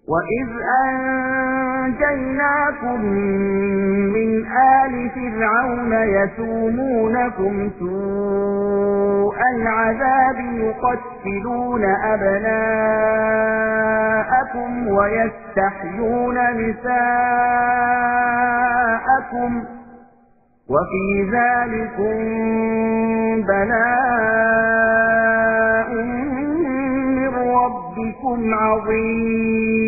وَإِذْ أَنْجَيْنَاكُمْ مِنْ آلِ فِرْعَوْنَ يَسُومُونَكُمْ سُوءَ الْعَذَابِ يُقَتِّلُونَ أَبْنَاءَكُمْ وَيَسْتَحْيُونَ نِسَاءَكُمْ وَفِي ذَلِكُمْ بَلَاءٌ من ربكم عظيم.